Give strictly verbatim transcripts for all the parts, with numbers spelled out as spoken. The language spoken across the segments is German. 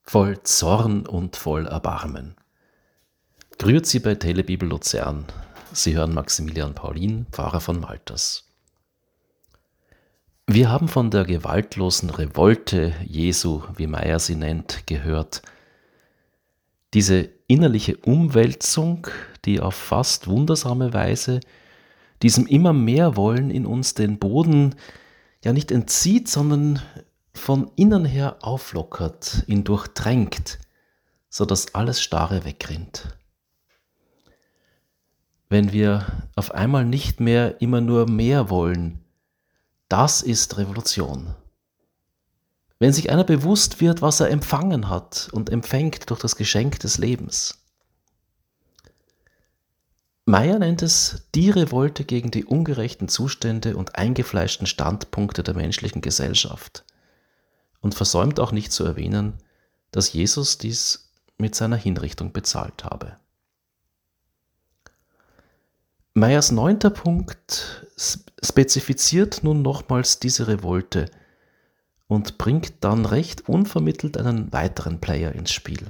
voll Zorn und voll Erbarmen. Grüezi bei Telebibel Luzern. Sie hören Maximilian Paulin, Pfarrer von Malters. Wir haben von der gewaltlosen Revolte Jesu, wie Meyer sie nennt, gehört. Diese innerliche Umwälzung, die auf fast wundersame Weise diesem immer mehr Wollen in uns den Boden ja nicht entzieht, sondern von innen her auflockert, ihn durchdrängt, sodass alles Starre wegrinnt. Wenn wir auf einmal nicht mehr immer nur mehr wollen, das ist Revolution. Wenn sich einer bewusst wird, was er empfangen hat und empfängt durch das Geschenk des Lebens. Meyer nennt es die Revolte gegen die ungerechten Zustände und eingefleischten Standpunkte der menschlichen Gesellschaft und versäumt auch nicht zu erwähnen, dass Jesus dies mit seiner Hinrichtung bezahlt habe. Meyers neunter Punkt spezifiziert nun nochmals diese Revolte und bringt dann recht unvermittelt einen weiteren Player ins Spiel.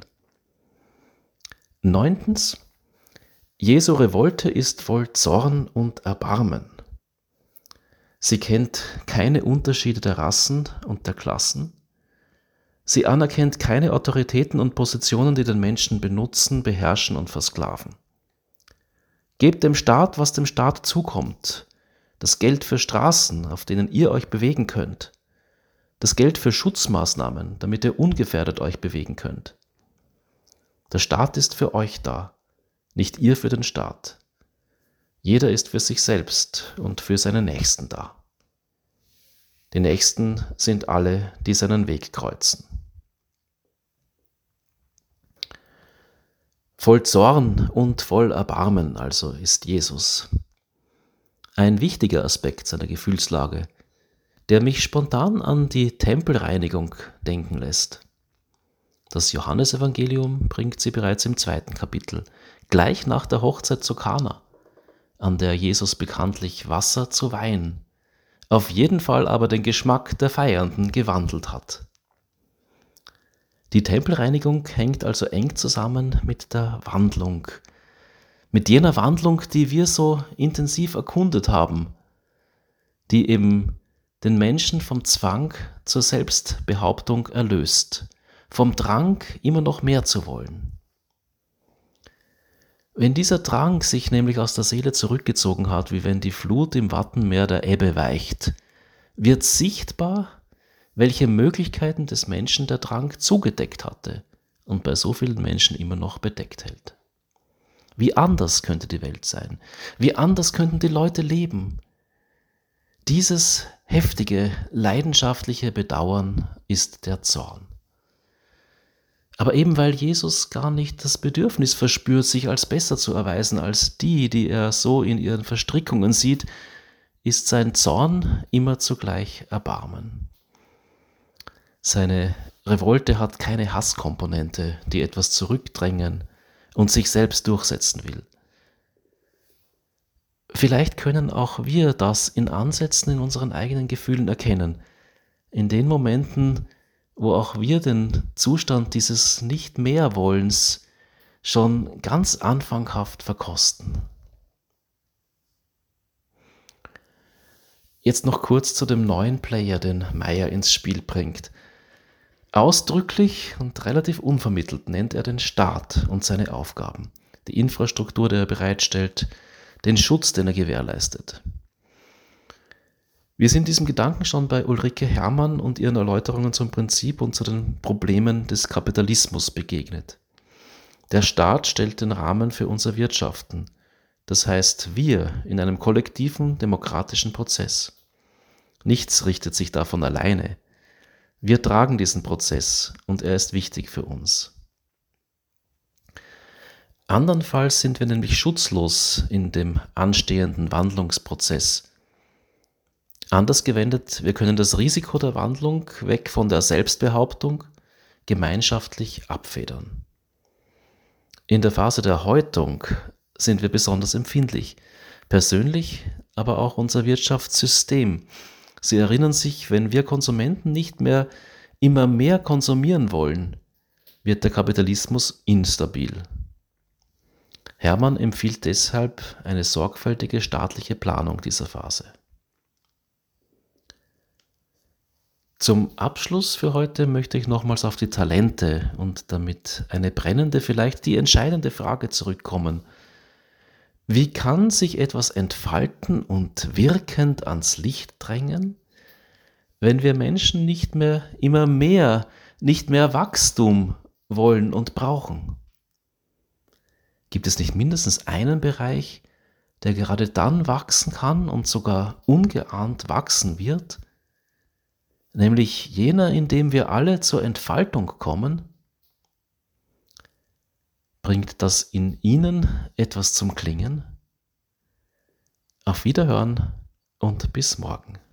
Neuntens, Jesu Revolte ist voll Zorn und Erbarmen. Sie kennt keine Unterschiede der Rassen und der Klassen. Sie anerkennt keine Autoritäten und Positionen, die den Menschen benutzen, beherrschen und versklaven. Gebt dem Staat, was dem Staat zukommt. Das Geld für Straßen, auf denen ihr euch bewegen könnt. Das Geld für Schutzmaßnahmen, damit ihr ungefährdet euch bewegen könnt. Der Staat ist für euch da, nicht ihr für den Staat. Jeder ist für sich selbst und für seine Nächsten da. Die Nächsten sind alle, die seinen Weg kreuzen. Voll Zorn und voll Erbarmen also ist Jesus. Ein wichtiger Aspekt seiner Gefühlslage, der mich spontan an die Tempelreinigung denken lässt. Das Johannesevangelium bringt sie bereits im zweiten Kapitel, gleich nach der Hochzeit zu Kana, an der Jesus bekanntlich Wasser zu Wein, auf jeden Fall aber den Geschmack der Feiernden gewandelt hat. Die Tempelreinigung hängt also eng zusammen mit der Wandlung, mit jener Wandlung, die wir so intensiv erkundet haben, die eben den Menschen vom Zwang zur Selbstbehauptung erlöst, vom Drang, immer noch mehr zu wollen. Wenn dieser Drang sich nämlich aus der Seele zurückgezogen hat, wie wenn die Flut im Wattenmeer der Ebbe weicht, wird sichtbar, welche Möglichkeiten des Menschen der Drang zugedeckt hatte und bei so vielen Menschen immer noch bedeckt hält. Wie anders könnte die Welt sein? Wie anders könnten die Leute leben? Dieses heftige, leidenschaftliche Bedauern ist der Zorn. Aber eben weil Jesus gar nicht das Bedürfnis verspürt, sich als besser zu erweisen als die, die er so in ihren Verstrickungen sieht, ist sein Zorn immer zugleich Erbarmen. Seine Revolte hat keine Hasskomponente, die etwas zurückdrängen und sich selbst durchsetzen will. Vielleicht können auch wir das in Ansätzen in unseren eigenen Gefühlen erkennen, in den Momenten, wo auch wir den Zustand dieses Nicht-Mehr-Wollens schon ganz anfanghaft verkosten. Jetzt noch kurz zu dem neuen Player, den Meyer ins Spiel bringt. Ausdrücklich und relativ unvermittelt nennt er den Staat und seine Aufgaben, die Infrastruktur, die er bereitstellt, den Schutz, den er gewährleistet. Wir sind diesem Gedanken schon bei Ulrike Herrmann und ihren Erläuterungen zum Prinzip und zu den Problemen des Kapitalismus begegnet. Der Staat stellt den Rahmen für unser Wirtschaften, das heißt wir in einem kollektiven demokratischen Prozess. Nichts richtet sich davon alleine. Wir tragen diesen Prozess und er ist wichtig für uns. Andernfalls sind wir nämlich schutzlos in dem anstehenden Wandlungsprozess. Anders gewendet, wir können das Risiko der Wandlung weg von der Selbstbehauptung gemeinschaftlich abfedern. In der Phase der Häutung sind wir besonders empfindlich, persönlich, aber auch unser Wirtschaftssystem. Sie erinnern sich, wenn wir Konsumenten nicht mehr immer mehr konsumieren wollen, wird der Kapitalismus instabil. Hermann empfiehlt deshalb eine sorgfältige staatliche Planung dieser Phase. Zum Abschluss für heute möchte ich nochmals auf die Talente und damit eine brennende, vielleicht die entscheidende Frage zurückkommen. Wie kann sich etwas entfalten und wirkend ans Licht drängen, wenn wir Menschen nicht mehr immer mehr, nicht mehr Wachstum wollen und brauchen? Gibt es nicht mindestens einen Bereich, der gerade dann wachsen kann und sogar ungeahnt wachsen wird, nämlich jener, in dem wir alle zur Entfaltung kommen? Bringt das in Ihnen etwas zum Klingen? Auf Wiederhören und bis morgen.